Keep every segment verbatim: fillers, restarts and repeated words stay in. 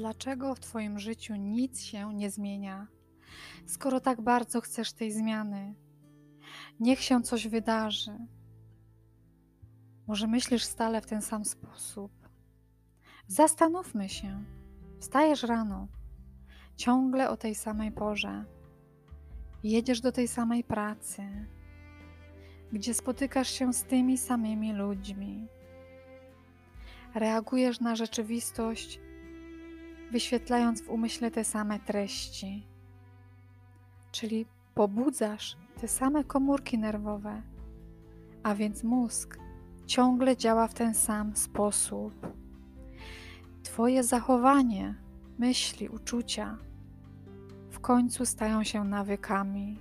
Dlaczego w Twoim życiu nic się nie zmienia, skoro tak bardzo chcesz tej zmiany? Niech się coś wydarzy. Może myślisz stale w ten sam sposób? Zastanówmy się. Wstajesz rano, ciągle o tej samej porze. Jedziesz do tej samej pracy, gdzie spotykasz się z tymi samymi ludźmi. Reagujesz na rzeczywistość, wyświetlając w umyśle te same treści. Czyli pobudzasz te same komórki nerwowe, a więc mózg ciągle działa w ten sam sposób. Twoje zachowanie, myśli, uczucia w końcu stają się nawykami.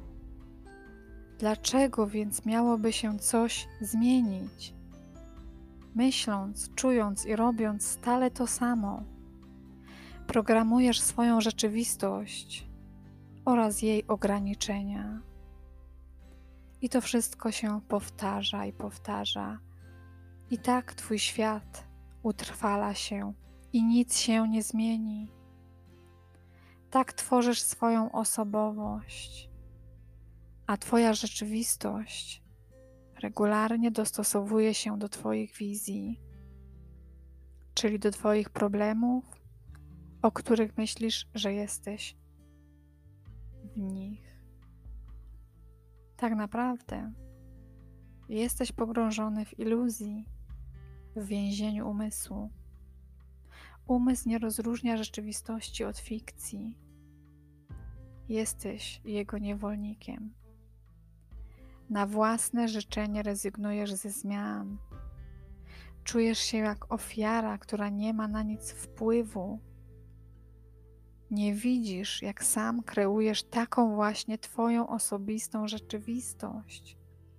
Dlaczego więc miałoby się coś zmienić? Myśląc, czując i robiąc stale to samo, programujesz swoją rzeczywistość oraz jej ograniczenia. I to wszystko się powtarza i powtarza. I tak Twój świat utrwala się i nic się nie zmieni. Tak tworzysz swoją osobowość, a Twoja rzeczywistość regularnie dostosowuje się do Twoich wizji, czyli do Twoich problemów, o których myślisz, że jesteś w nich. Tak naprawdę jesteś pogrążony w iluzji, w więzieniu umysłu. Umysł nie rozróżnia rzeczywistości od fikcji. Jesteś jego niewolnikiem. Na własne życzenie rezygnujesz ze zmian. Czujesz się jak ofiara, która nie ma na nic wpływu. Nie widzisz, jak sam kreujesz taką właśnie Twoją osobistą rzeczywistość.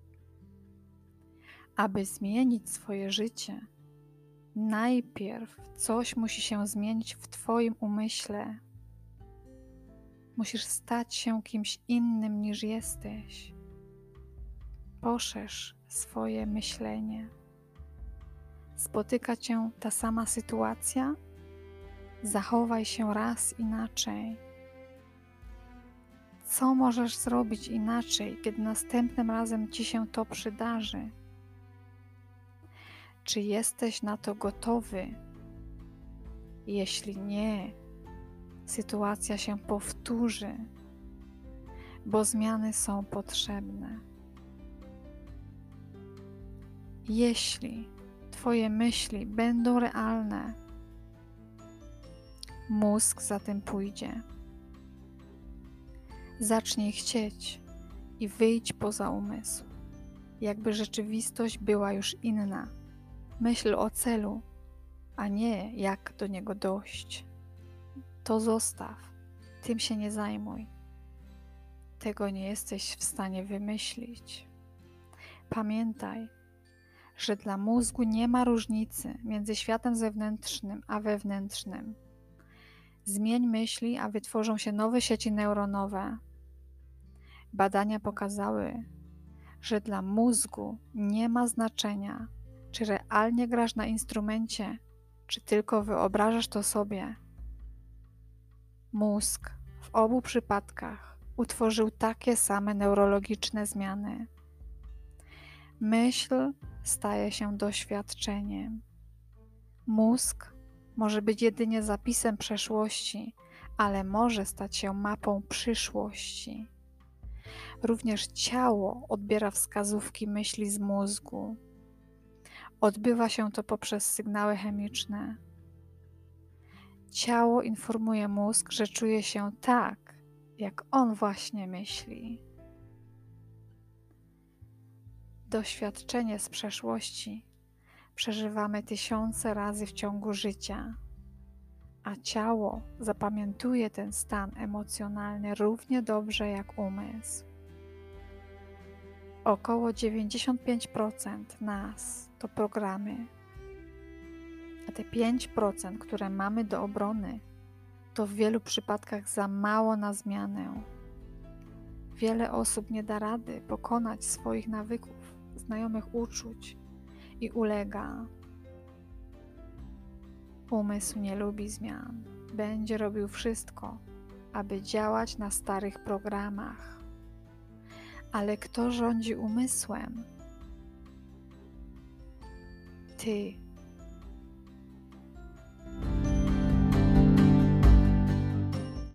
Aby zmienić swoje życie, najpierw coś musi się zmienić w Twoim umyśle. Musisz stać się kimś innym niż jesteś. Poszerz swoje myślenie. Spotyka Cię ta sama sytuacja? Zachowaj się raz inaczej. Co możesz zrobić inaczej, kiedy następnym razem Ci się to przydarzy? Czy jesteś na to gotowy? Jeśli nie, sytuacja się powtórzy, bo zmiany są potrzebne. Jeśli Twoje myśli będą realne, mózg za tym pójdzie. Zacznij chcieć i wyjdź poza umysł, jakby rzeczywistość była już inna. Myśl o celu, a nie jak do niego dojść. To zostaw, tym się nie zajmuj. Tego nie jesteś w stanie wymyślić. Pamiętaj, że dla mózgu nie ma różnicy między światem zewnętrznym a wewnętrznym. Zmień myśli, a wytworzą się nowe sieci neuronowe. Badania pokazały, że dla mózgu nie ma znaczenia, czy realnie grasz na instrumencie, czy tylko wyobrażasz to sobie. Mózg w obu przypadkach utworzył takie same neurologiczne zmiany. Myśl staje się doświadczeniem. Mózg może być jedynie zapisem przeszłości, ale może stać się mapą przyszłości. Również ciało odbiera wskazówki myśli z mózgu. Odbywa się to poprzez sygnały chemiczne. Ciało informuje mózg, że czuje się tak, jak on właśnie myśli. Doświadczenie z przeszłości przeżywamy tysiące razy w ciągu życia, a ciało zapamiętuje ten stan emocjonalny równie dobrze jak umysł. Około dziewięćdziesiąt pięć procent nas to programy, a te pięć procent, które mamy do obrony, to w wielu przypadkach za mało na zmianę. Wiele osób nie da rady pokonać swoich nawyków, znajomych uczuć i ulega. Umysł nie lubi zmian. Będzie robił wszystko, aby działać na starych programach. Ale kto rządzi umysłem? Ty.